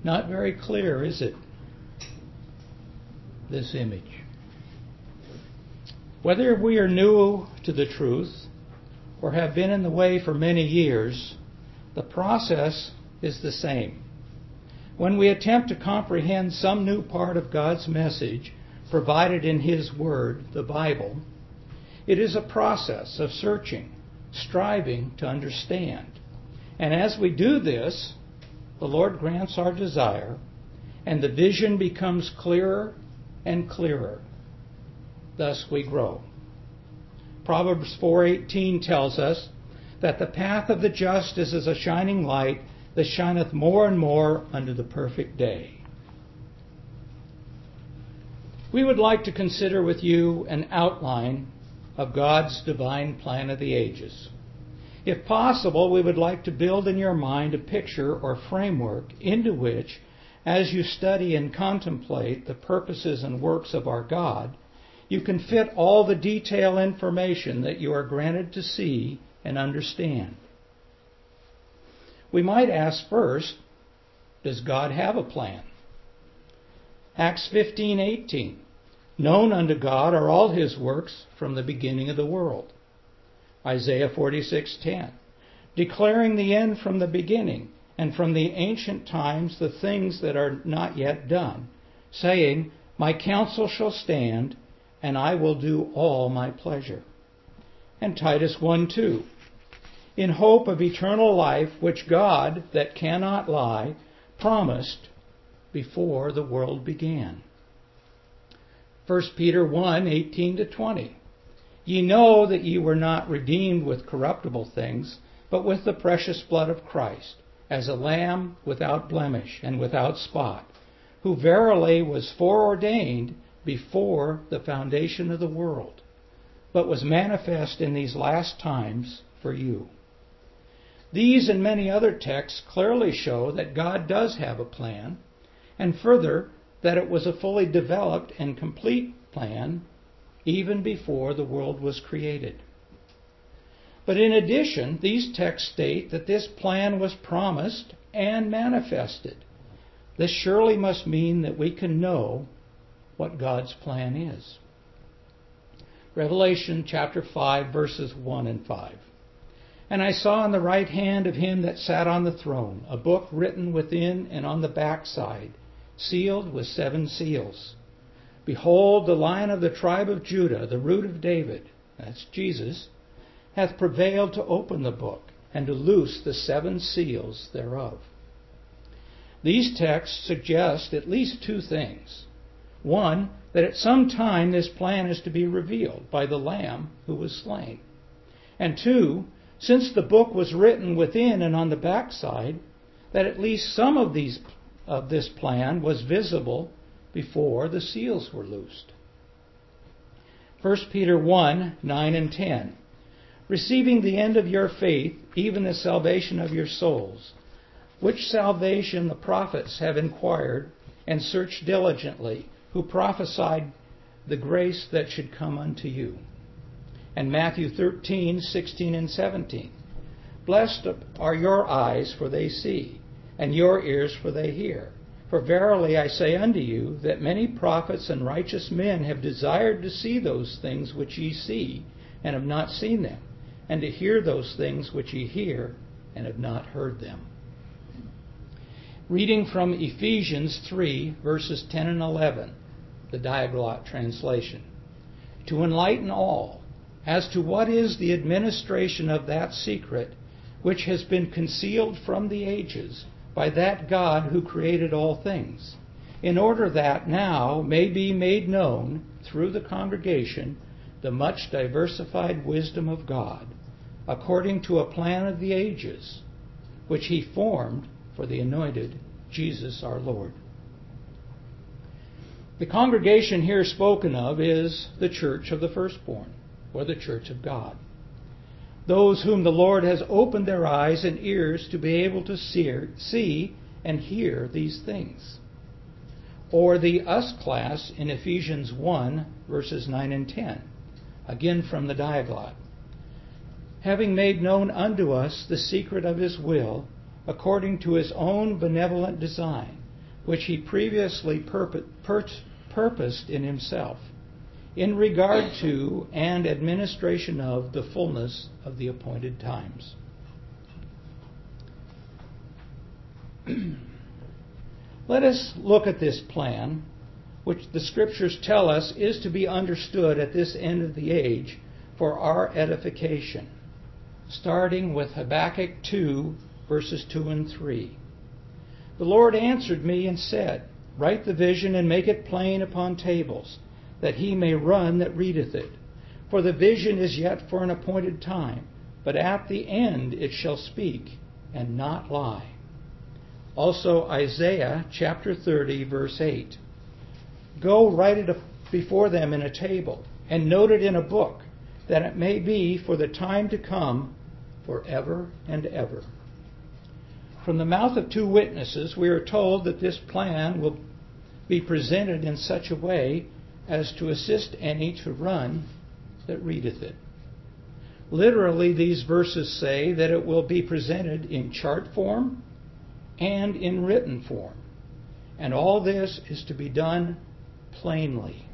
Not very clear, is it? This image. Whether we are new to the truth or have been in the way for many years, the process is the same. When we attempt to comprehend some new part of God's message provided in His Word, the Bible, it is a process of searching, striving to understand. And as we do this, the Lord grants our desire, and the vision becomes clearer and clearer. Thus we grow. Proverbs 4:18 tells us that the path of the just is as a shining light that shineth more and more unto the perfect day. We would like to consider with you an outline of God's divine plan of the ages. If possible, we would like to build in your mind a picture or framework into which, as you study and contemplate the purposes and works of our God, you can fit all the detailed information that you are granted to see and understand. We might ask first, does God have a plan? Acts 15:18. Known unto God are all His works from the beginning of the world. Isaiah 46:10. Declaring the end from the beginning, and from the ancient times the things that are not yet done, saying, My counsel shall stand, and I will do all my pleasure. And Titus 1:2. In hope of eternal life, which God, that cannot lie, promised before the world began. 1 Peter 1:18-20. Ye know that ye were not redeemed with corruptible things, but with the precious blood of Christ, as a lamb without blemish and without spot, who verily was foreordained before the foundation of the world, but was manifest in these last times for you. These and many other texts clearly show that God does have a plan, and further, that it was a fully developed and complete plan even before the world was created. But in addition, these texts state that this plan was promised and manifested. This surely must mean that we can know what God's plan is. Revelation chapter 5, verses 1 and 5. And I saw on the right hand of him that sat on the throne a book written within and on the backside, sealed with 7 seals. Behold, the Lion of the tribe of Judah, the root of David, that's Jesus, hath prevailed to open the book and to loose the 7 seals thereof. These texts suggest at least 2 things. One, that at some time this plan is to be revealed by the Lamb who was slain. And 2, since the book was written within and on the backside, that at least some of this plan was visible before the seals were loosed. 1 Peter 1:9 and 10. Receiving the end of your faith, even the salvation of your souls, which salvation the prophets have inquired and searched diligently, who prophesied the grace that should come unto you. And Matthew 13:16 and 17. Blessed are your eyes, for they see, and your ears, for they hear. For verily I say unto you, that many prophets and righteous men have desired to see those things which ye see, and have not seen them, and to hear those things which ye hear, and have not heard them. Reading from Ephesians 3, verses 10 and 11, the Diaglott translation. To enlighten all, as to what is the administration of that secret, which has been concealed from the ages by that God who created all things, in order that now may be made known through the congregation the much diversified wisdom of God, according to a plan of the ages, which He formed for the anointed Jesus our Lord. The congregation here spoken of is the church of the firstborn, or the church of God. Those whom the Lord has opened their eyes and ears to be able to see and hear these things. Or the us class in Ephesians 1, verses 9 and 10, again from the Diaglott. Having made known unto us the secret of His will, according to His own benevolent design, which he previously purposed in himself, in regard to and administration of the fullness of the appointed times. Let us look at this plan, which the Scriptures tell us is to be understood at this end of the age for our edification, starting with Habakkuk 2, verses 2 and 3. The Lord answered me and said, Write the vision and make it plain upon tables, that he may run that readeth it. For the vision is yet for an appointed time, but at the end it shall speak and not lie. Also Isaiah chapter 30, verse 8. Go write it before them in a table, and note it in a book, that it may be for the time to come, forever and ever. From the mouth of two witnesses, we are told that this plan will be presented in such a way as to assist any to run that readeth it. Literally, these verses say that it will be presented in chart form and in written form. And all this is to be done plainly.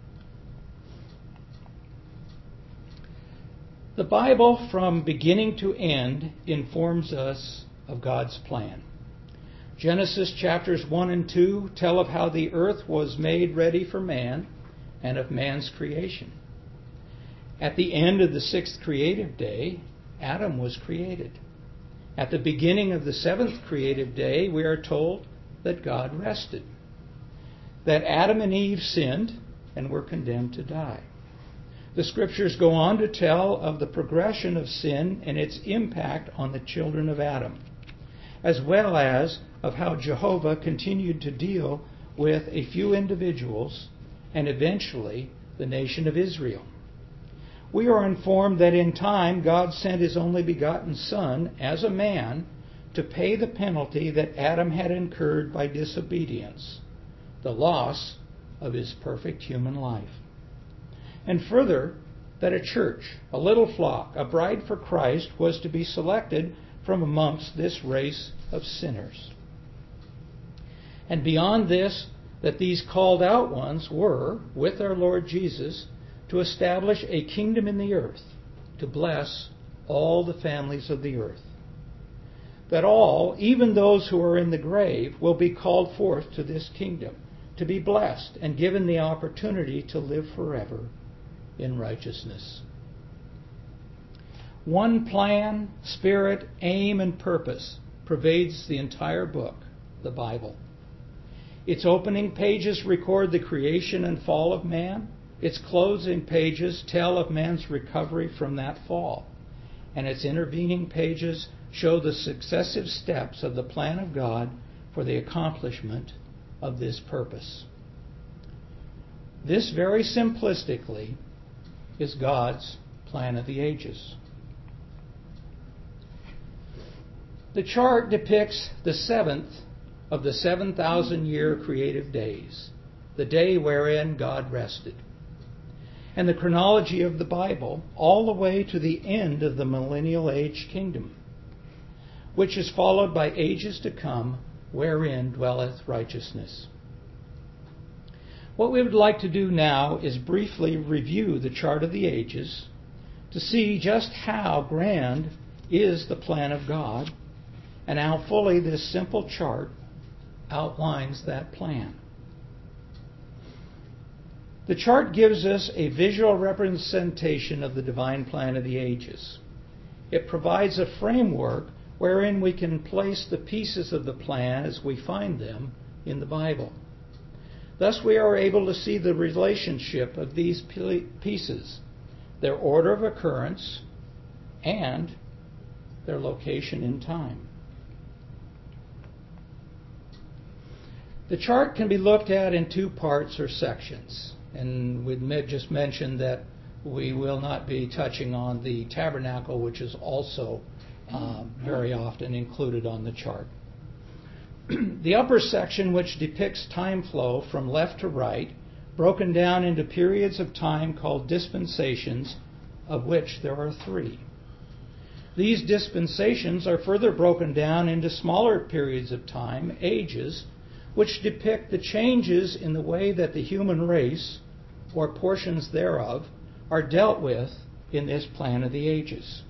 The Bible, from beginning to end, informs us of God's plan. Genesis chapters 1 and 2 tell of how the earth was made ready for man and of man's creation. At the end of the sixth creative day, Adam was created. At the beginning of the seventh creative day, we are told that God rested, that Adam and Eve sinned and were condemned to die. The Scriptures go on to tell of the progression of sin and its impact on the children of Adam, as well as of how Jehovah continued to deal with a few individuals and eventually the nation of Israel. We are informed that in time God sent His only begotten Son as a man to pay the penalty that Adam had incurred by disobedience, the loss of his perfect human life. And further, that a church, a little flock, a bride for Christ, was to be selected from amongst this race of sinners. And beyond this, that these called out ones were, with our Lord Jesus, to establish a kingdom in the earth, to bless all the families of the earth. That all, even those who are in the grave, will be called forth to this kingdom, to be blessed and given the opportunity to live forever in righteousness. One plan, spirit, aim, and purpose pervades the entire book, the Bible. Its opening pages record the creation and fall of man. Its closing pages tell of man's recovery from that fall. And its intervening pages show the successive steps of the plan of God for the accomplishment of this purpose. This, very simplistically, is God's plan of the ages. The chart depicts the seventh of the 7,000-year creative days, the day wherein God rested. And the chronology of the Bible all the way to the end of the millennial age kingdom, which is followed by ages to come, wherein dwelleth righteousness. What we would like to do now is briefly review the chart of the ages to see just how grand is the plan of God and how fully this simple chart outlines that plan. The chart gives us a visual representation of the divine plan of the ages. It provides a framework wherein we can place the pieces of the plan as we find them in the Bible. Thus we are able to see the relationship of these pieces, their order of occurrence, and their location in time. The chart can be looked at in two parts or sections. And we'd just mentioned that we will not be touching on the tabernacle, which is also very often included on the chart. The upper section, which depicts time flow from left to right, broken down into periods of time called dispensations, of which there are 3. These dispensations are further broken down into smaller periods of time, ages, which depict the changes in the way that the human race, or portions thereof, are dealt with in this plan of the ages.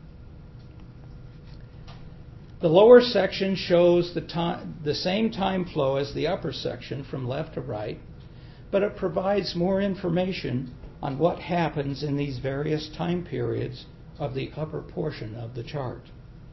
The lower section shows the same time flow as the upper section from left to right, but it provides more information on what happens in these various time periods of the upper portion of the chart.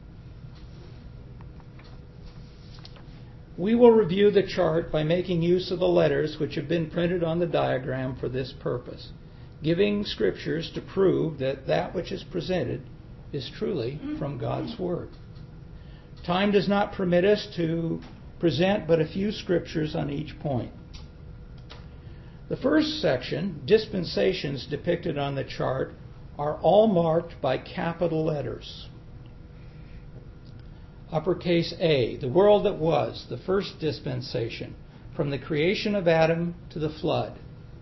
We will review the chart by making use of the letters which have been printed on the diagram for this purpose, giving scriptures to prove that that which is presented is truly from God's Word. Time does not permit us to present but a few scriptures on each point. The first section, dispensations depicted on the chart, are all marked by capital letters. Uppercase A, the world that was, the first dispensation, from the creation of Adam to the flood,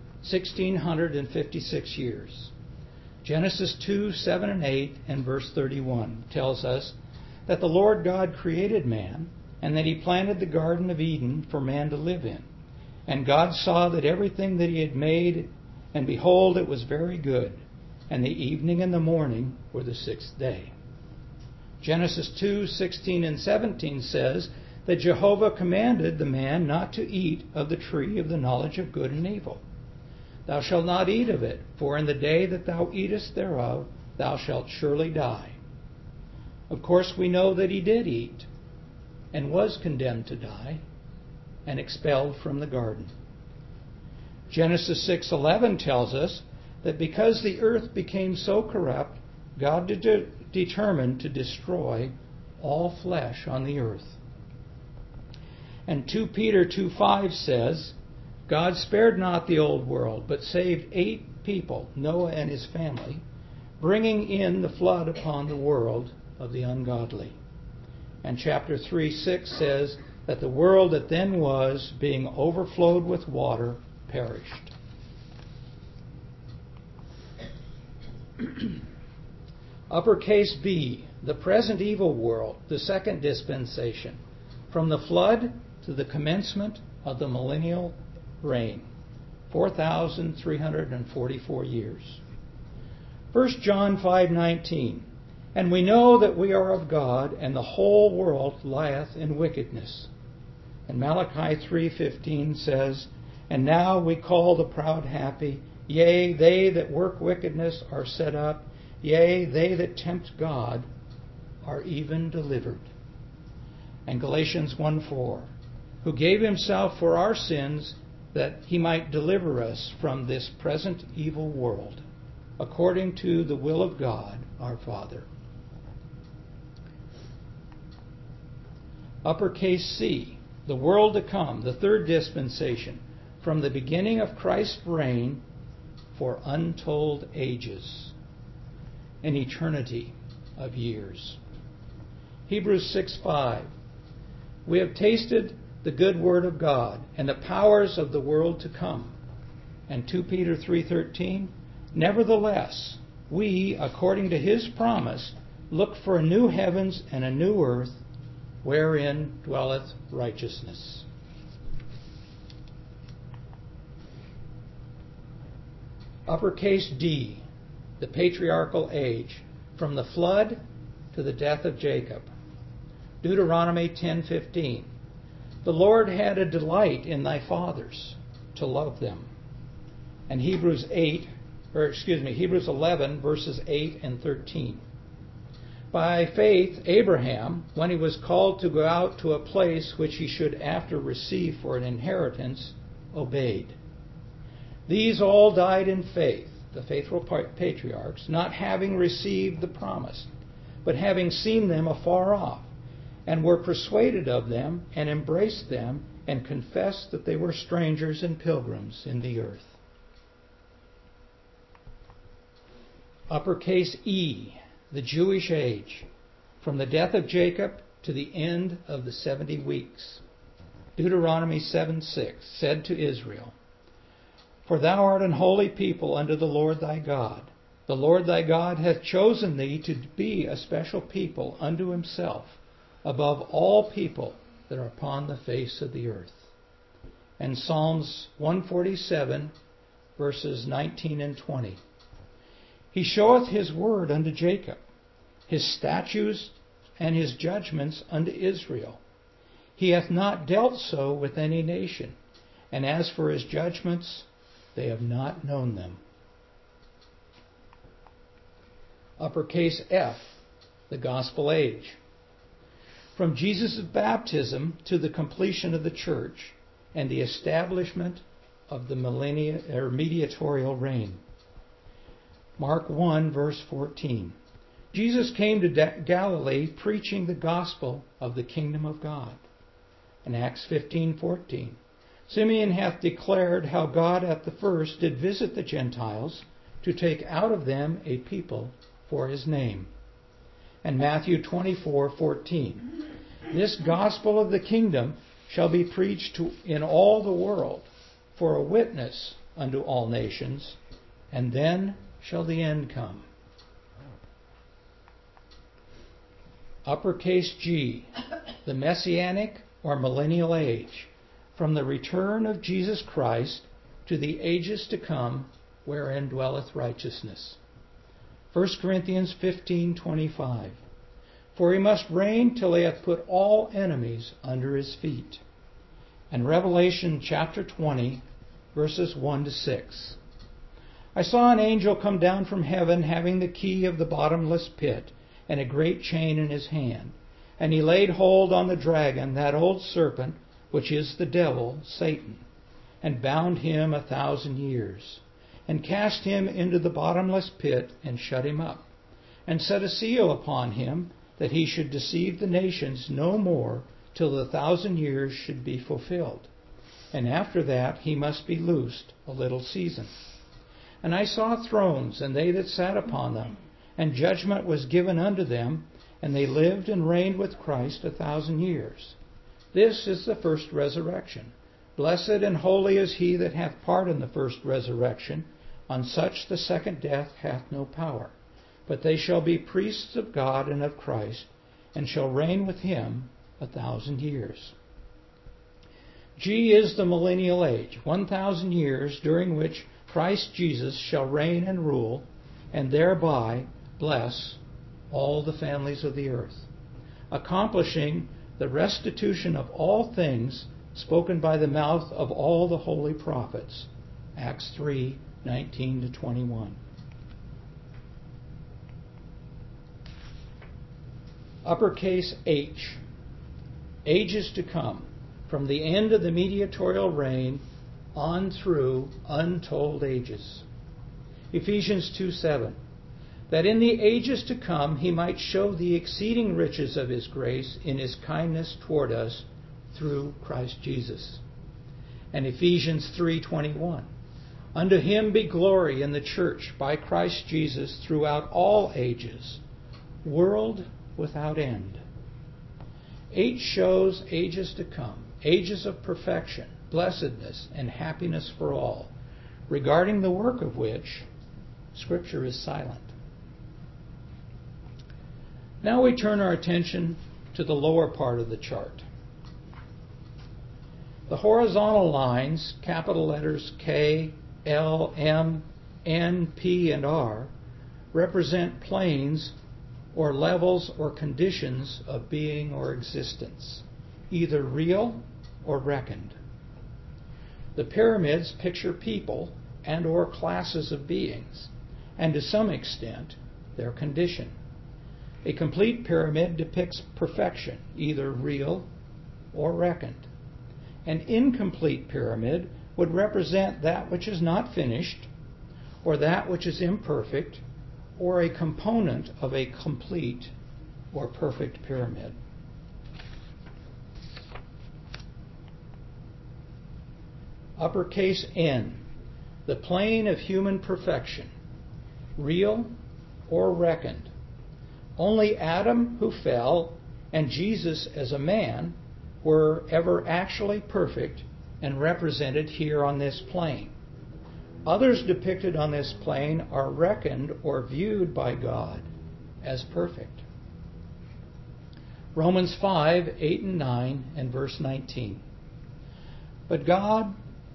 1656 years. Genesis 2, 7 and 8 and verse 31 tells us that the Lord God created man, and that he planted the Garden of Eden for man to live in. And God saw that everything that he had made, and behold, it was very good. And the evening and the morning were the sixth day. Genesis 2, 16 and 17 says that Jehovah commanded the man not to eat of the tree of the knowledge of good and evil. Thou shalt not eat of it, for in the day that thou eatest thereof, thou shalt surely die. Of course, we know that he did eat and was condemned to die and expelled from the garden. Genesis 6:11 tells us that because the earth became so corrupt, God determined to destroy all flesh on the earth. And 2 Peter 2:5 says, God spared not the old world, but saved 8 people, Noah and his family, bringing in the flood upon the world of the ungodly. And chapter 3:6 says that the world that then was, being overflowed with water, perished. Uppercase B, the present evil world, the second dispensation, from the flood to the commencement of the millennial reign, 4,344 years. 1 John 5:19, and we know that we are of God, and the whole world lieth in wickedness. And Malachi 3:15 says, and now we call the proud happy, yea, they that work wickedness are set up, yea, they that tempt God are even delivered. And Galatians 1:4, who gave himself for our sins that he might deliver us from this present evil world, according to the will of God our Father. Uppercase C, the world to come, the third dispensation, from the beginning of Christ's reign for untold ages, an eternity of years. Hebrews 6:5, we have tasted the good word of God and the powers of the world to come. And 2 Peter 3:13, nevertheless, we, according to his promise, look for a new heavens and a new earth, wherein dwelleth righteousness. Uppercase D, the patriarchal age, from the flood to the death of Jacob. Deuteronomy 10:15, the Lord had a delight in thy fathers to love them. And Hebrews 11 verses 8 and 13. By faith, Abraham, when he was called to go out to a place which he should after receive for an inheritance, obeyed. These all died in faith, the faithful patriarchs, not having received the promise, but having seen them afar off, and were persuaded of them, and embraced them, and confessed that they were strangers and pilgrims in the earth. Uppercase E, the Jewish age, from the death of Jacob to the end of the 70 weeks. Deuteronomy 7:6 said to Israel, for thou art an holy people unto the Lord thy God. The Lord thy God hath chosen thee to be a special people unto himself, above all people that are upon the face of the earth. and Psalms 147, verses 19 and 20. He showeth his word unto Jacob, his statutes and his judgments unto Israel. He hath not dealt so with any nation, and as for his judgments, they have not known them. Uppercase F, the gospel age. From Jesus' baptism to the completion of the church and the establishment of the mediatorial reign. Mark 1, verse 14. Jesus came to Galilee preaching the gospel of the kingdom of God. In Acts 15:14, Simeon hath declared how God at the first did visit the Gentiles to take out of them a people for his name. And Matthew 24:14, this gospel of the kingdom shall be preached in all the world for a witness unto all nations, and then shall the end come. Uppercase G, the Messianic or millennial age, from the return of Jesus Christ to the ages to come, wherein dwelleth righteousness. 1 Corinthians 15:25, for he must reign till he hath put all enemies under his feet. And Revelation chapter 20, verses 1 to 6. I saw an angel come down from heaven, having the key of the bottomless pit, and a great chain in his hand. And he laid hold on the dragon, that old serpent, which is the devil, Satan, and bound him 1,000 years, and cast him into the bottomless pit, and shut him up, and set a seal upon him, that he should deceive the nations no more, till the 1,000 years should be fulfilled. And after that he must be loosed a little season. And I saw thrones, and they that sat upon them, and judgment was given unto them, and they lived and reigned with Christ 1,000 years. This is the first resurrection. Blessed and holy is he that hath part in the first resurrection. On such the second death hath no power. But they shall be priests of God and of Christ, and shall reign with him 1,000 years. G is the millennial age, 1,000 years, during which Christ Jesus shall reign and rule, and thereby bless all the families of the earth, accomplishing the restitution of all things spoken by the mouth of all the holy prophets. Acts 3:19 to 21. Uppercase H, ages to come, from the end of the mediatorial reign on through untold ages. Ephesians 2:7, that in the ages to come he might show the exceeding riches of his grace in his kindness toward us through Christ Jesus. And Ephesians 3:21, unto him be glory in the church by Christ Jesus throughout all ages, world without end. H shows ages to come, ages of perfection, blessedness, and happiness for all, regarding the work of which Scripture is silent. Now we turn our attention to the lower part of the chart. The horizontal lines, capital letters K, L, M, N, P, and R, represent planes or levels or conditions of being or existence, either real or reckoned. The pyramids picture people and or classes of beings, and to some extent, their condition. A complete pyramid depicts perfection, either real or reckoned. An incomplete pyramid would represent that which is not finished, or that which is imperfect, or a component of a complete or perfect pyramid. Uppercase N, the plane of human perfection, real or reckoned. Only Adam, who fell, and Jesus as a man were ever actually perfect and represented here on this plane. Others depicted on this plane are reckoned or viewed by God as perfect. Romans 5:8 and 9 and verse 19. But God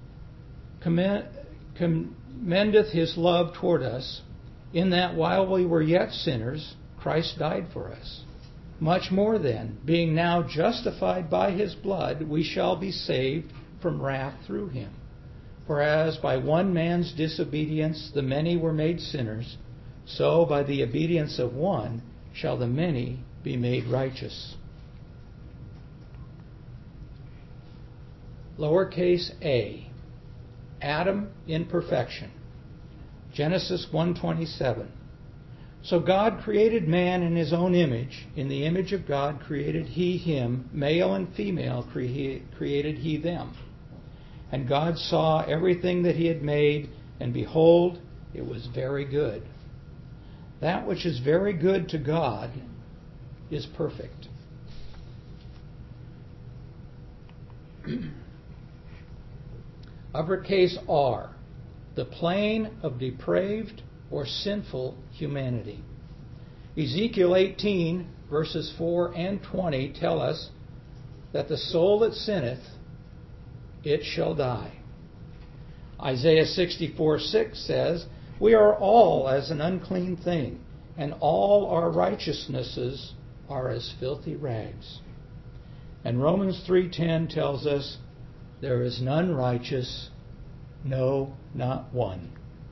commendeth his love toward us, in that while we were yet sinners, Christ died for us. Much more then, being now justified by his blood, we shall be saved from wrath through him. For as by one man's disobedience the many were made sinners, so by the obedience of one shall the many be made righteous. Lowercase a, Adam in perfection. Genesis 1:27. So God created man in his own image. In the image of God created he him. Male and female created he them. And God saw everything that he had made, and behold, it was very good. That which is very good to God is perfect. Uppercase R, the plane of depraved or sinful humanity. Ezekiel 18, verses 4 and 20 tell us that the soul that sinneth, it shall die. Isaiah 64:6 says, we are all as an unclean thing, and all our righteousnesses are as filthy rags. And Romans 3:10 tells us, there is none righteous, no, not one.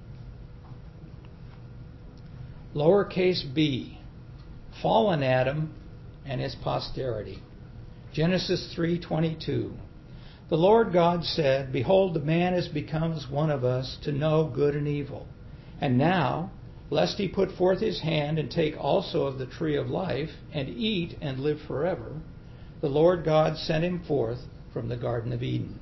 Lowercase b, fallen Adam and his posterity. Genesis 3:22. The Lord God said, behold, the man is become as one of us to know good and evil. And now, lest he put forth his hand and take also of the tree of life, and eat and live forever, the Lord God sent him forth from the Garden of Eden.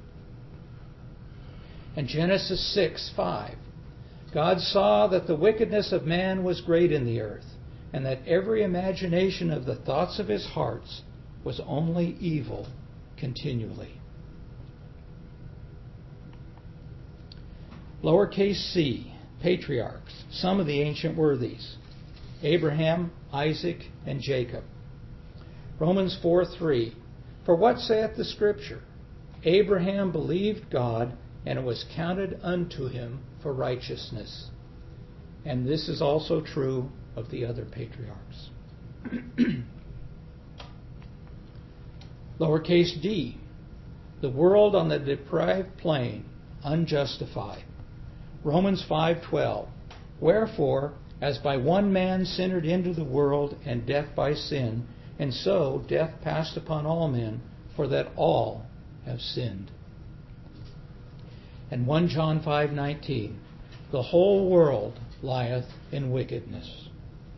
And Genesis 6:5. God saw that the wickedness of man was great in the earth, and that every imagination of the thoughts of his hearts was only evil continually. Lowercase c, patriarchs, some of the ancient worthies. Abraham, Isaac, and Jacob. Romans 4:3. For what saith the Scripture? Abraham believed God, and it was counted unto him for righteousness. And this is also true of the other patriarchs. Lowercase d, the world on the depraved plane, unjustified. Romans 5:12. Wherefore, as by one man sin entered into the world, and death by sin, and so death passed upon all men, for that all have sinned. And 1 John 5:19, the whole world lieth in wickedness.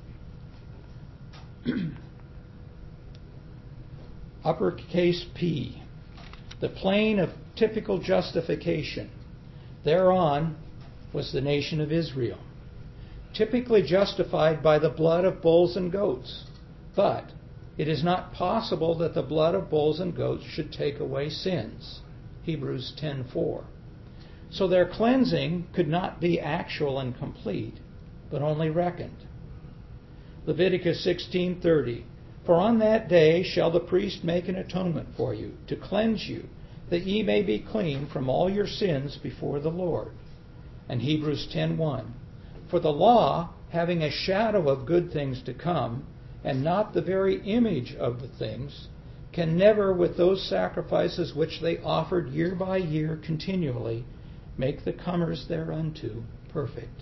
Uppercase P, the plane of typical justification. Thereon was the nation of Israel, typically justified by the blood of bulls and goats. But it is not possible that the blood of bulls and goats should take away sins. Hebrews 10:4. So their cleansing could not be actual and complete, but only reckoned. Leviticus 16:30. For on that day shall the priest make an atonement for you, to cleanse you, that ye may be clean from all your sins before the Lord. And Hebrews 10:1. For the law, having a shadow of good things to come, and not the very image of the things, can never, with those sacrifices which they offered year by year continually, make the comers thereunto perfect.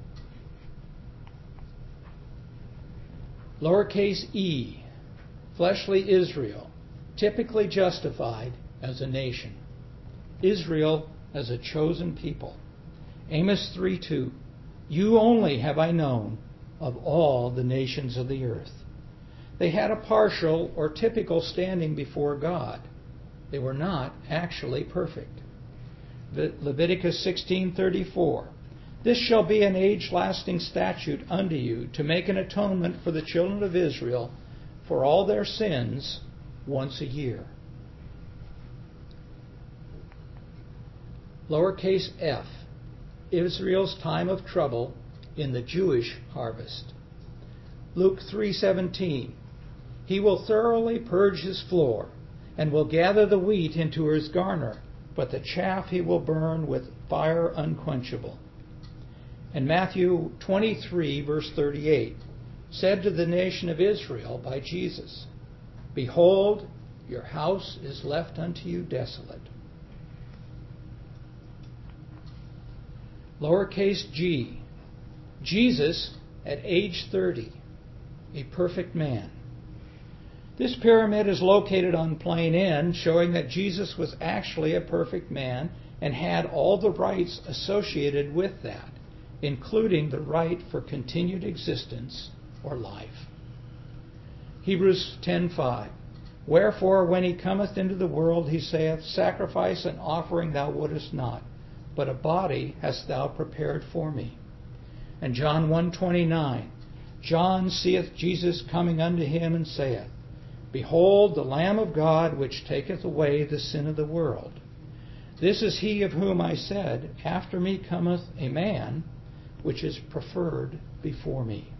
Lowercase e, fleshly Israel, typically justified as a nation. Israel as a chosen people. Amos 3:2. You only have I known of all the nations of the earth. They had a partial or typical standing before God. They were not actually perfect. Leviticus 16:34. This shall be an age-lasting statute unto you, to make an atonement for the children of Israel for all their sins once a year. Lowercase f, Israel's time of trouble in the Jewish harvest. Luke 3:17. He will thoroughly purge his floor, and will gather the wheat into his garner, but the chaff he will burn with fire unquenchable. And Matthew 23, verse 38, said to the nation of Israel by Jesus, Behold, your house is left unto you desolate. Lowercase g, Jesus at age 30, a perfect man. This pyramid is located on plane N, showing that Jesus was actually a perfect man and had all the rights associated with that, including the right for continued existence or life. Hebrews 10:5. Wherefore, when he cometh into the world, he saith, Sacrifice and offering thou wouldest not, but a body hast thou prepared for me. And John 1:29. John seeth Jesus coming unto him, and saith, Behold, the Lamb of God, which taketh away the sin of the world. This is he of whom I said, After me cometh a man, which is preferred before me.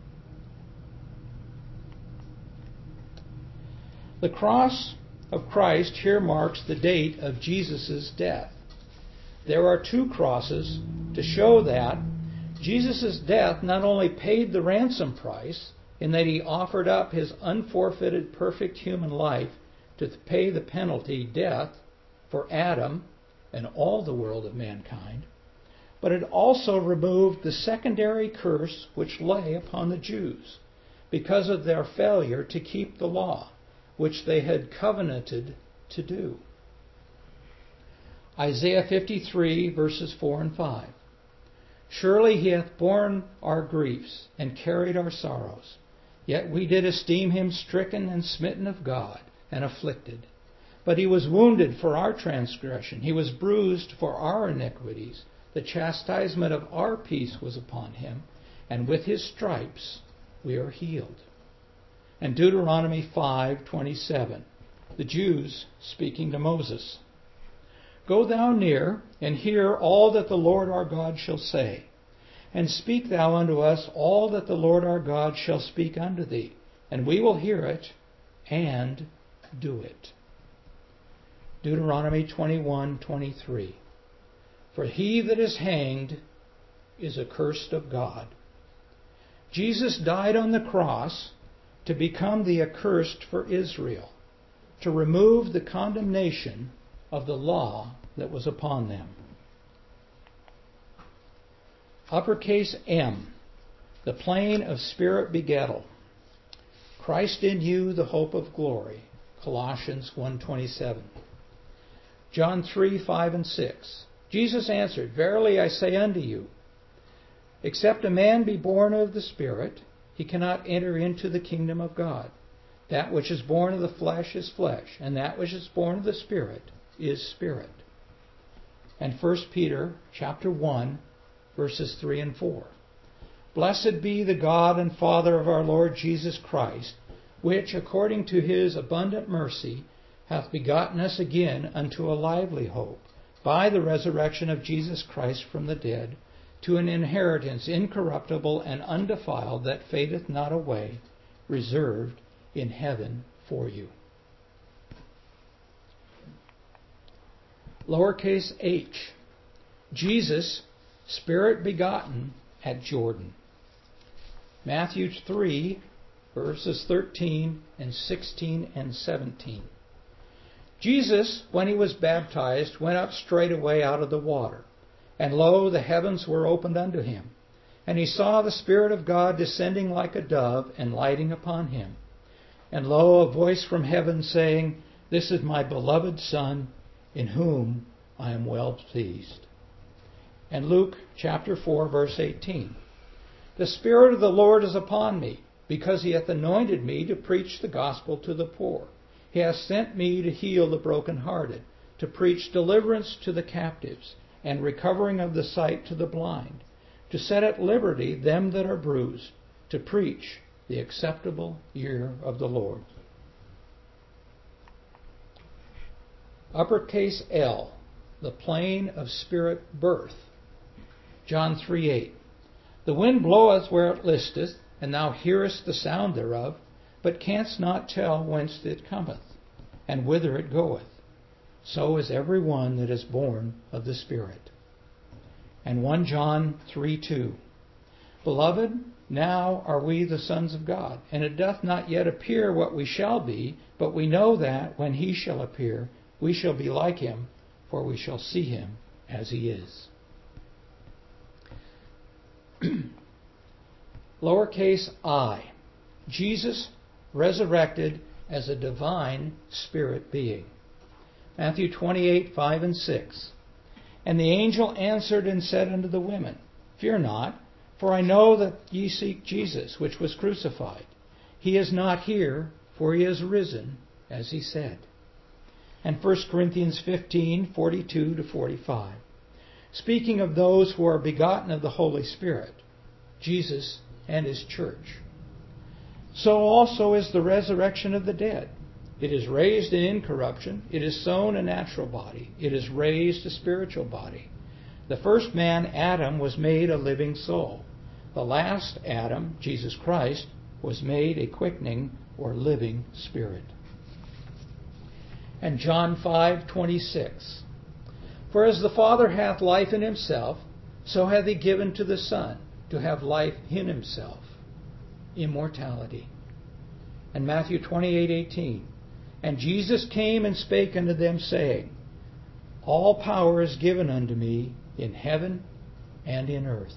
The cross of Christ here marks the date of Jesus' death. There are two crosses to show that Jesus' death not only paid the ransom price, in that he offered up his unforfeited perfect human life to pay the penalty, death, for Adam and all the world of mankind, but it also removed the secondary curse which lay upon the Jews because of their failure to keep the law, which they had covenanted to do. Isaiah 53, verses 4 and 5. Surely he hath borne our griefs and carried our sorrows. Yet we did esteem him stricken and smitten of God and afflicted. But he was wounded for our transgression. He was bruised for our iniquities. The chastisement of our peace was upon him, and with his stripes we are healed. And Deuteronomy 5:27, the Jews speaking to Moses. Go thou near, and hear all that the Lord our God shall say. And speak thou unto us all that the Lord our God shall speak unto thee, and we will hear it and do it. Deuteronomy 21:23. For he that is hanged is accursed of God. Jesus died on the cross to become the accursed for Israel, to remove the condemnation of the law that was upon them. Uppercase M, the plane of spirit begettal. Christ in you, the hope of glory. Colossians 1:27. John 3:5 and 6. Jesus answered, Verily I say unto you, except a man be born of the Spirit, he cannot enter into the kingdom of God. That which is born of the flesh is flesh, and that which is born of the Spirit is spirit. And 1 Peter chapter 1, verses 3 and 4. Blessed be the God and Father of our Lord Jesus Christ, which, according to his abundant mercy, hath begotten us again unto a lively hope, by the resurrection of Jesus Christ from the dead, to an inheritance incorruptible and undefiled, that fadeth not away, reserved in heaven for you. Lowercase h, Jesus, Spirit begotten at Jordan. Matthew 3, verses 13 and 16 and 17. Jesus, when he was baptized, went up straightway out of the water. And lo, the heavens were opened unto him. And he saw the Spirit of God descending like a dove and lighting upon him. And lo, a voice from heaven saying, This is my beloved Son, in whom I am well pleased. And Luke chapter 4, verse 18. The Spirit of the Lord is upon me, because he hath anointed me to preach the gospel to the poor. He hath sent me to heal the brokenhearted, to preach deliverance to the captives, and recovering of the sight to the blind, to set at liberty them that are bruised, to preach the acceptable year of the Lord. Uppercase L, the plane of spirit birth. John 3:8. The wind bloweth where it listeth, and thou hearest the sound thereof, but canst not tell whence it cometh, and whither it goeth. so is every one that is born of the Spirit. And 1 John 3:2. Beloved, now are we the sons of God, and it doth not yet appear what we shall be, but we know that when he shall appear, we shall be like him, for we shall see him as he is. Lowercase I. Jesus resurrected as a divine spirit being. Matthew 28:5 and 6. And the angel answered and said unto the women, Fear not, for I know that ye seek Jesus, which was crucified. He is not here, for he is risen, as he said. And 1 Corinthians 15:42 to 45. Speaking of those who are begotten of the Holy Spirit, Jesus and his church. So also is the resurrection of the dead. It is raised in incorruption. It is sown a natural body. It is raised a spiritual body. The first man, Adam, was made a living soul. The last Adam, Jesus Christ, was made a quickening or living spirit. And John 5:26. For as the Father hath life in himself, so hath he given to the Son to have life in himself, immortality. And Matthew 28:18. And Jesus came and spake unto them, saying, All power is given unto me in heaven and in earth.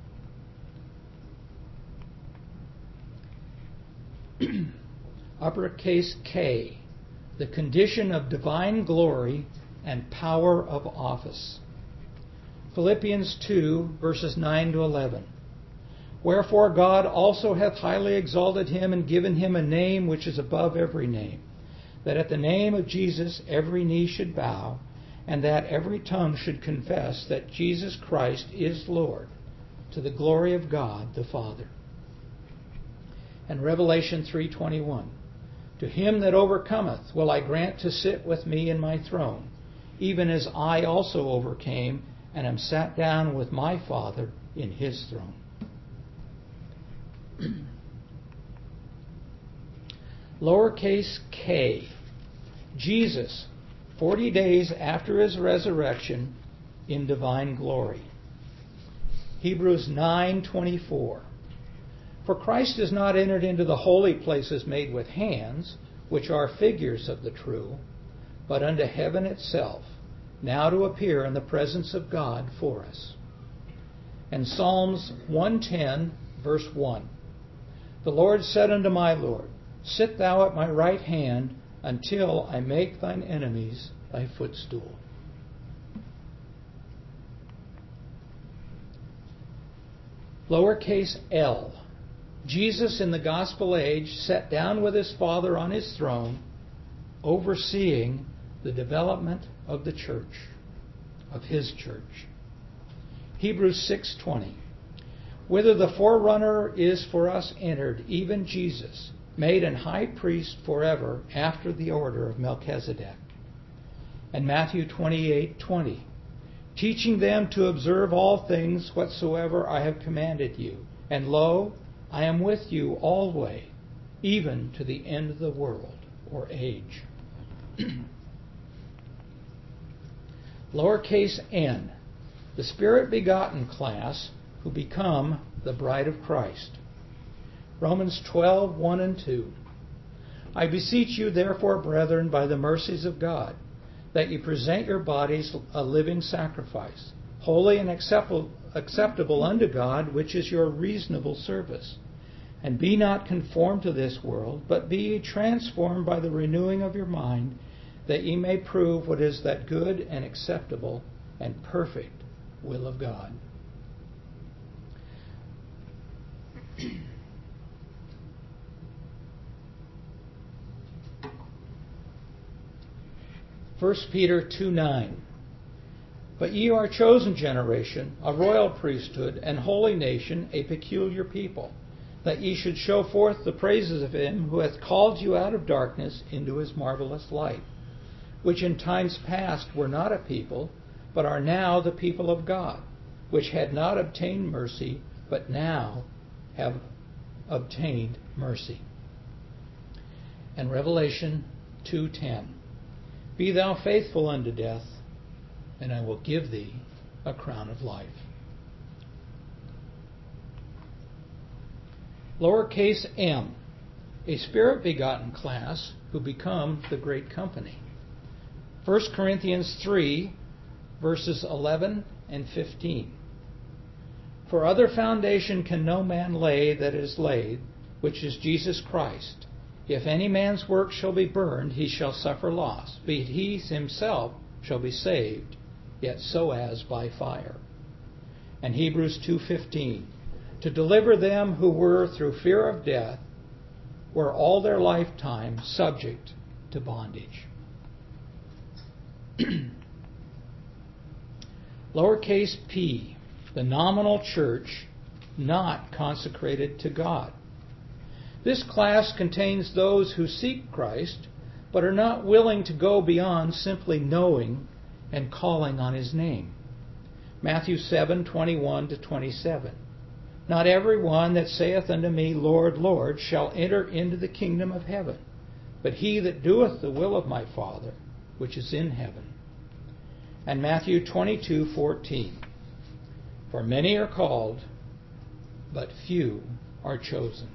Uppercase K, the condition of divine glory and power of office. Philippians 2, verses 9 to 11. Wherefore God also hath highly exalted him and given him a name which is above every name, that at the name of Jesus every knee should bow, and that every tongue should confess that Jesus Christ is Lord, to the glory of God the Father. And Revelation 3:21. To him that overcometh will I grant to sit with me in my throne, even as I also overcame and am sat down with my Father in his throne. Lowercase k. Jesus, 40 days after his resurrection, in divine glory. Hebrews 9:24. For Christ is not entered into the holy places made with hands, which are figures of the true, but unto heaven itself, now to appear in the presence of God for us. And Psalms 110, verse 1. The Lord said unto my Lord, Sit thou at my right hand, until I make thine enemies thy footstool. Lowercase l. Jesus in the gospel age sat down with his Father on his throne, overseeing the development of the church, of his church. Hebrews 6:20. Whither the forerunner is for us entered, even Jesus, made an high priest forever after the order of Melchizedek. And Matthew 28:20. Teaching them to observe all things whatsoever I have commanded you. And lo, I am with you always, even to the end of the world, or age. Lowercase n, the Spirit-begotten class who become the bride of Christ. Romans 12:1 and 2. I beseech you, therefore, brethren, by the mercies of God, that you present your bodies a living sacrifice, holy and acceptable unto God, which is your reasonable service. And be not conformed to this world, but be ye transformed by the renewing of your mind, that ye may prove what is that good and acceptable and perfect will of God. 1 Peter 2:9. But ye are a chosen generation, a royal priesthood, and holy nation, a peculiar people, that ye should show forth the praises of him who hath called you out of darkness into his marvelous light, which in times past were not a people, but are now the people of God, which had not obtained mercy, but now have obtained mercy. And Revelation 2:10. Be thou faithful unto death, and I will give thee a crown of life. Lowercase m, a Spirit-begotten class who become the great company. 1 Corinthians 3, verses 11 and 15. For other foundation can no man lay that is laid, which is Jesus Christ. If any man's work shall be burned, he shall suffer loss, but he himself shall be saved, yet so as by fire. And Hebrews 2:15, to deliver them who were through fear of death, were all their lifetime subject to bondage. Lowercase p, the nominal church not consecrated to God. This class contains those who seek Christ, but are not willing to go beyond simply knowing and calling on His name. Matthew 7:21-27. Not every one that saith unto me, Lord, Lord, shall enter into the kingdom of heaven, but he that doeth the will of my Father, which is in heaven. And Matthew 22:14. For many are called, but few are chosen.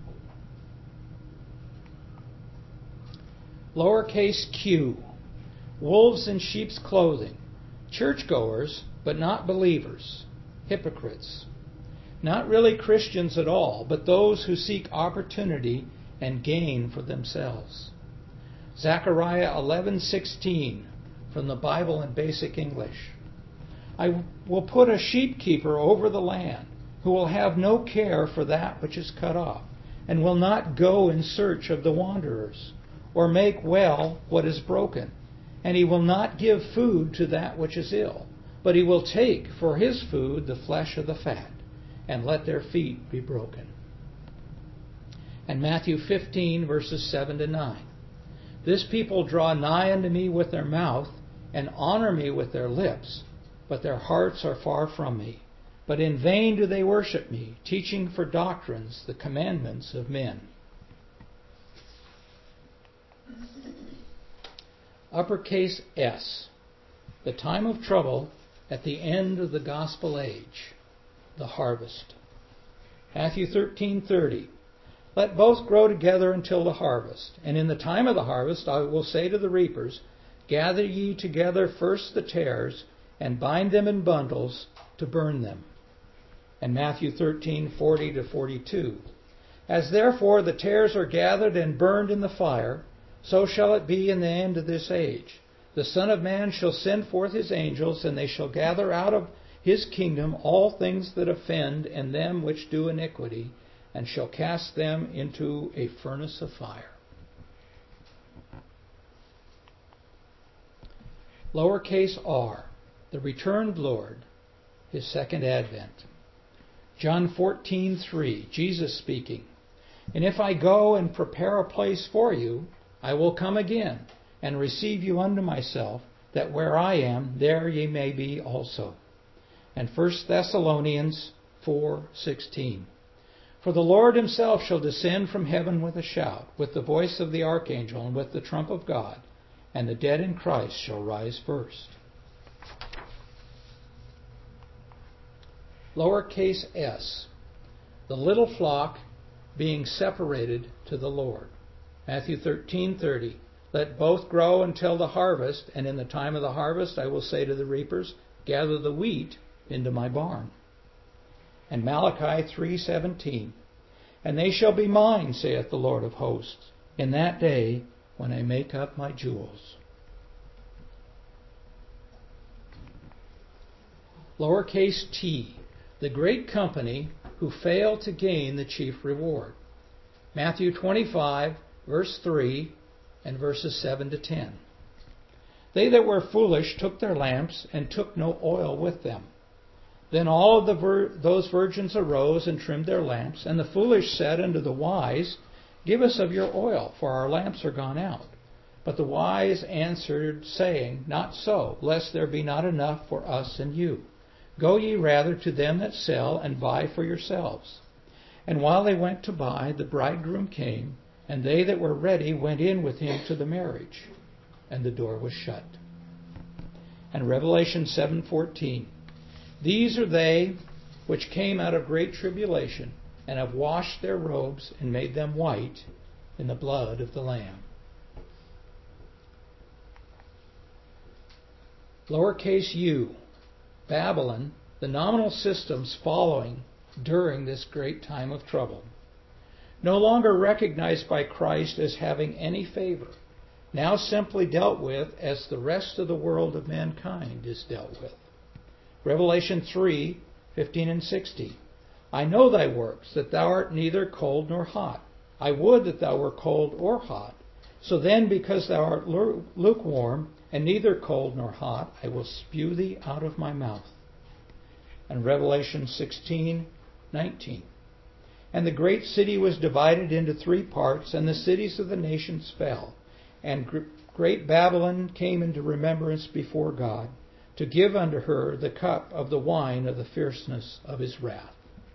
Lowercase q, wolves in sheep's clothing, churchgoers, but not believers, hypocrites. Not really Christians at all, but those who seek opportunity and gain for themselves. Zechariah 11:16 from the Bible in Basic English. I will put a sheepkeeper over the land, who will have no care for that which is cut off, and will not go in search of the wanderers, or make well what is broken. And he will not give food to that which is ill, but he will take for his food the flesh of the fat, and let their feet be broken. And Matthew 15, verses 7-9. This people draw nigh unto me with their mouth, and honor me with their lips, but their hearts are far from me. But in vain do they worship me, teaching for doctrines the commandments of men. Uppercase S, the time of trouble at the end of the gospel age, the harvest. Matthew 13:30. Let both grow together until the harvest. And in the time of the harvest I will say to the reapers, gather ye together first the tares, and bind them in bundles to burn them. And Matthew 13:40-42. As therefore the tares are gathered and burned in the fire, so shall it be in the end of this age. The Son of Man shall send forth his angels, and they shall gather out of his kingdom all things that offend, and them which do iniquity, and shall cast them into a furnace of fire. Lowercase r, the returned Lord, his second advent. John 14:3, Jesus speaking. And if I go and prepare a place for you, I will come again and receive you unto myself, that where I am, there ye may be also. And 1 Thessalonians 4:16. For the Lord himself shall descend from heaven with a shout, with the voice of the archangel, and with the trump of God, and the dead in Christ shall rise first. Lowercase s, the little flock being separated to the Lord. Matthew 13:30. Let both grow until the harvest, and in the time of the harvest I will say to the reapers, gather the wheat into my barn. And Malachi 3:17. And they shall be mine, saith the Lord of hosts, in that day when I make up my jewels. Lowercase t, the great company who fail to gain the chief reward. Matthew 25, verse 3, and verses 7-10. They that were foolish took their lamps, and took no oil with them. Then all of those virgins arose and trimmed their lamps. And the foolish said unto the wise, give us of your oil, for our lamps are gone out. But the wise answered, saying, not so, lest there be not enough for us and you. Go ye rather to them that sell, and buy for yourselves. And while they went to buy, the bridegroom came, and they that were ready went in with him to the marriage. and the door was shut. And Revelation 7:14, these are they which came out of great tribulation, and have washed their robes and made them white in the blood of the Lamb. Lowercase u, Babylon, the nominal systems following during this great time of trouble. No longer recognized by Christ as having any favor, now simply dealt with as the rest of the world of mankind is dealt with. Revelation 3:15 and 16. I know thy works, that thou art neither cold nor hot. I would that thou were cold or hot. So then, because thou art lukewarm, and neither cold nor hot, I will spew thee out of my mouth. And Revelation 16:19. And the great city was divided into 3 parts, and the cities of the nations fell. And great Babylon came into remembrance before God, to give unto her the cup of the wine of the fierceness of his wrath.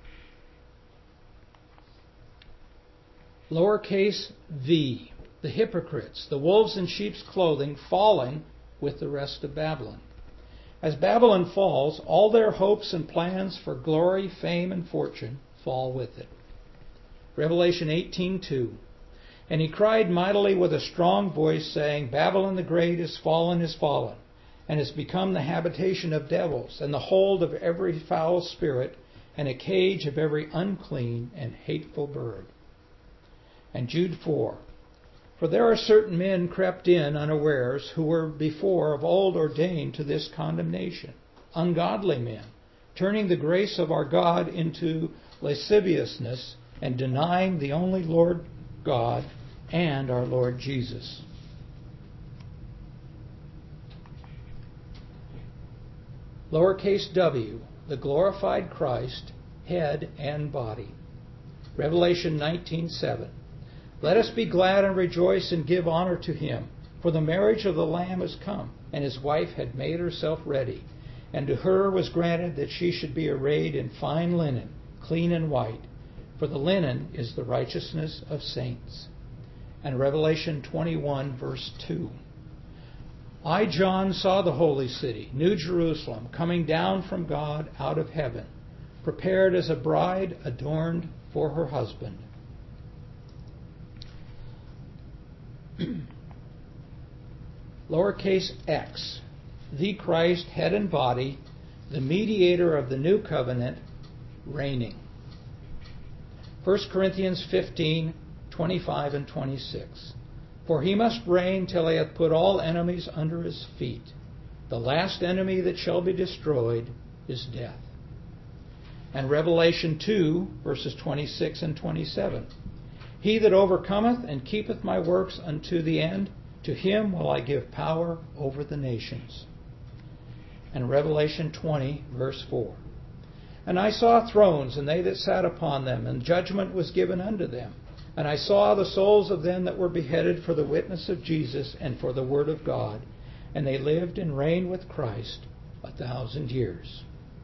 Lowercase v, the hypocrites, the wolves in sheep's clothing, falling with the rest of Babylon. As Babylon falls, all their hopes and plans for glory, fame, and fortune fall with it. Revelation 18:2. And he cried mightily with a strong voice, saying, Babylon the great is fallen, and has become the habitation of devils, and the hold of every foul spirit, and a cage of every unclean and hateful bird. And Jude 4. For there are certain men crept in unawares, who were before of old ordained to this condemnation, ungodly men, turning the grace of our God into lasciviousness, and denying the only Lord God and our Lord Jesus. Lowercase w, the glorified Christ, head and body. Revelation 19:7. Let us be glad and rejoice and give honor to him, for the marriage of the Lamb is come, and his wife had made herself ready. And to her was granted that she should be arrayed in fine linen, clean and white, for the linen is the righteousness of saints. And Revelation 21, verse 2. I, John, saw the holy city, New Jerusalem, coming down from God out of heaven, prepared as a bride adorned for her husband. Lowercase x, the Christ, head and body, the mediator of the new covenant, reigning. 1 Corinthians 15:25 and 26. For he must reign till he hath put all enemies under his feet. The last enemy that shall be destroyed is death. And Revelation 2, verses 26 and 27. He that overcometh and keepeth my works unto the end, to him will I give power over the nations. And Revelation 20, verse 4. And I saw thrones, and they that sat upon them, and judgment was given unto them. And I saw the souls of them that were beheaded for the witness of Jesus and for the word of God, and they lived and reigned with Christ 1,000 years.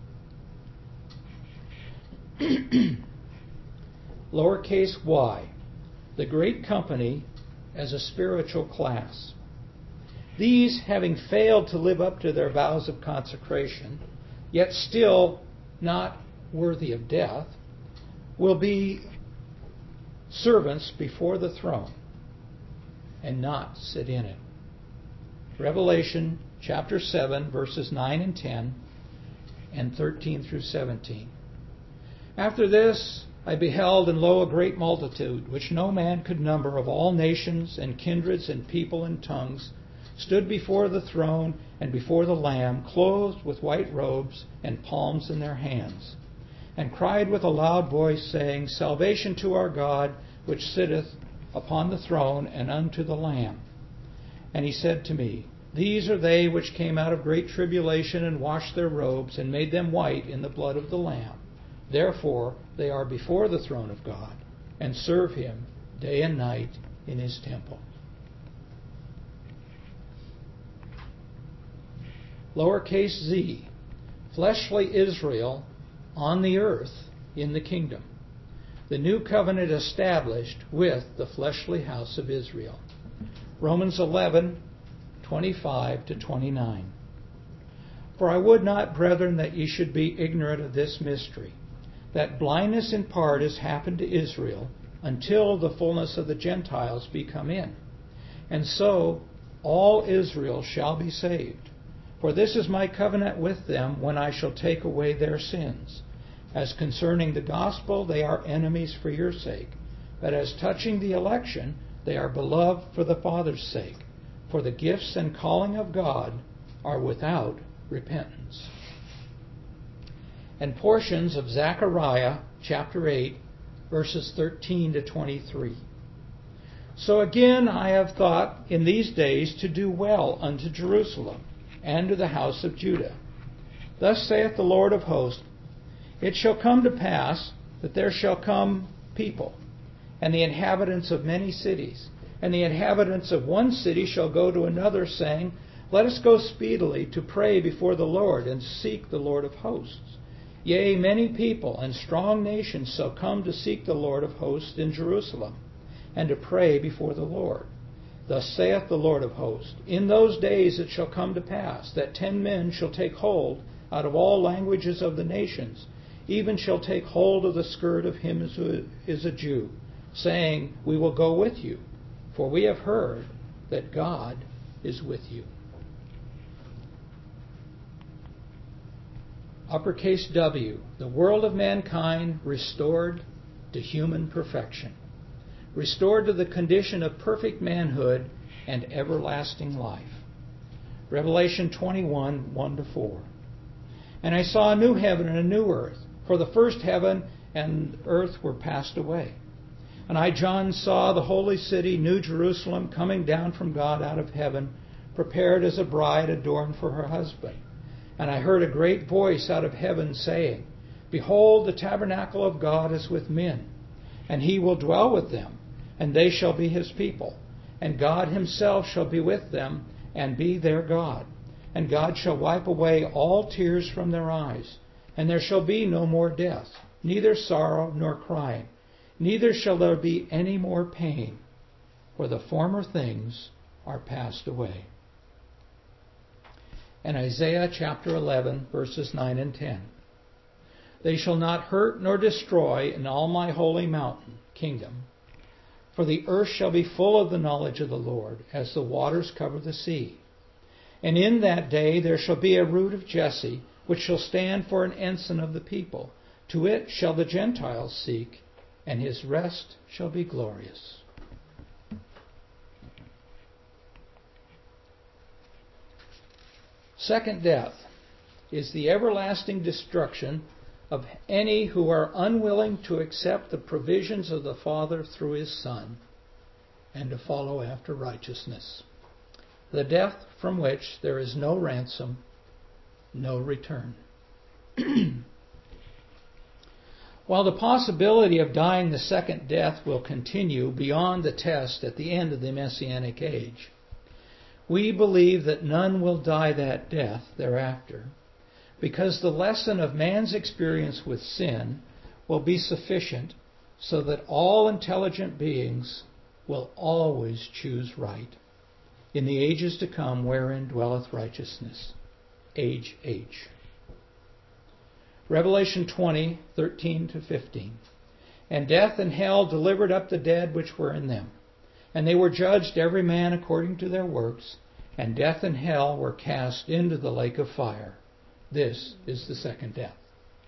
Lowercase y, the great company as a spiritual class. These, having failed to live up to their vows of consecration, yet still not worthy of death, will be servants before the throne and not sit in it. Revelation chapter 7, verses 9 and 10 and 13 through 17. After this I beheld, and lo, a great multitude, which no man could number, of all nations and kindreds and people and tongues, stood before the throne and before the Lamb, clothed with white robes and palms in their hands, and cried with a loud voice, saying, Salvation to our God, which sitteth upon the throne, and unto the Lamb. And he said to me, These are they which came out of great tribulation, and washed their robes, and made them white in the blood of the Lamb. Therefore they are before the throne of God, and serve him day and night in his temple. Lowercase z, fleshly Israel on the earth in the kingdom. The new covenant established with the fleshly house of Israel. Romans 11, 25 to 29. For I would not, brethren, that ye should be ignorant of this mystery, that blindness in part has happened to Israel, until the fullness of the Gentiles be come in. And so all Israel shall be saved. For this is my covenant with them, when I shall take away their sins. As concerning the gospel, they are enemies for your sake. But as touching the election, they are beloved for the Father's sake. For the gifts and calling of God are without repentance. And portions of Zechariah chapter 8, verses 13 to 23. So again I have thought in these days to do well unto Jerusalem, and to the house of Judah. Thus saith the Lord of hosts, it shall come to pass that there shall come people, and the inhabitants of many cities, and the inhabitants of one city shall go to another, saying, let us go speedily to pray before the Lord, and seek the Lord of hosts. Yea, many people and strong nations shall come to seek the Lord of hosts in Jerusalem, and to pray before the Lord. Thus saith the Lord of hosts, in those days it shall come to pass, that 10 men shall take hold out of all languages of the nations, even shall take hold of the skirt of him who is a Jew, saying, we will go with you, for we have heard that God is with you. Uppercase W, the world of mankind restored to human perfection, restored to the condition of perfect manhood and everlasting life. Revelation 21, 1-4. And I saw a new heaven and a new earth, for the first heaven and earth were passed away. And I, John, saw the holy city, New Jerusalem, coming down from God out of heaven, prepared as a bride adorned for her husband. And I heard a great voice out of heaven saying, behold, the tabernacle of God is with men, and he will dwell with them, and they shall be his people. And God himself shall be with them, and be their God. And God shall wipe away all tears from their eyes, and there shall be no more death, neither sorrow nor crying, neither shall there be any more pain, for the former things are passed away. And Isaiah chapter 11, verses 9 and 10. They shall not hurt nor destroy in all my holy mountain, kingdom. For the earth shall be full of the knowledge of the Lord, as the waters cover the sea. And in that day there shall be a root of Jesse, which shall stand for an ensign of the people. To it shall the Gentiles seek, and his rest shall be glorious. Second death is the everlasting destruction of any who are unwilling to accept the provisions of the Father through his Son and to follow after righteousness. The death from which there is no ransom, no return. While the possibility of dying the second death will continue beyond the test at the end of the Messianic age, we believe that none will die that death thereafter, because the lesson of man's experience with sin will be sufficient so that all intelligent beings will always choose right in the ages to come wherein dwelleth righteousness. Age H. Revelation 20, 13-15. And death and hell delivered up the dead which were in them. And they were judged every man according to their works, and death and hell were cast into the lake of fire. This is the second death.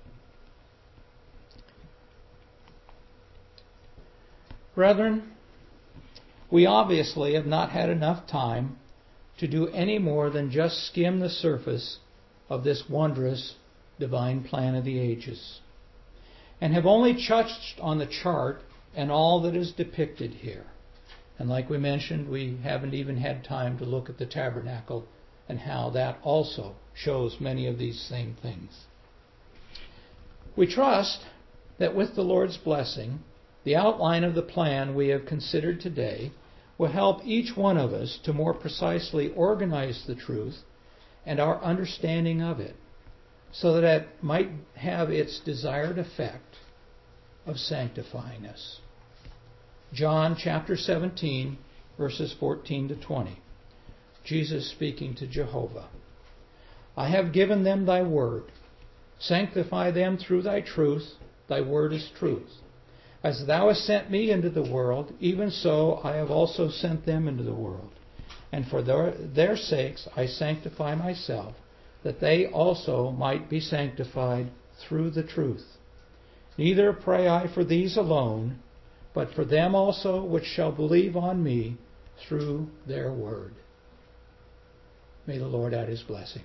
Brethren, we obviously have not had enough time to do any more than just skim the surface of this wondrous divine plan of the ages, and have only touched on the chart and all that is depicted here. And like we mentioned, we haven't even had time to look at the tabernacle and how that also shows many of these same things. We trust that with the Lord's blessing, the outline of the plan we have considered today will help each one of us to more precisely organize the truth and our understanding of it, so that it might have its desired effect of sanctifying us. John chapter 17, verses 14-20. Jesus speaking to Jehovah. I have given them thy word. Sanctify them through thy truth. Thy word is truth. As thou hast sent me into the world, even so I have also sent them into the world. And for their sakes I sanctify myself, that they also might be sanctified through the truth. Neither pray I for these alone, but for them also which shall believe on me through their word. May the Lord add his blessing.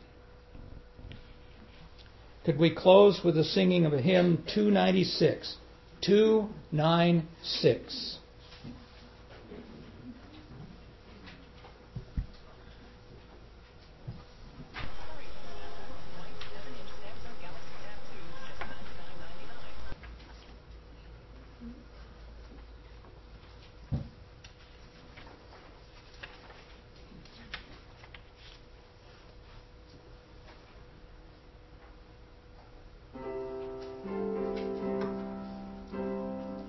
Could we close with the singing of a hymn 296? 296.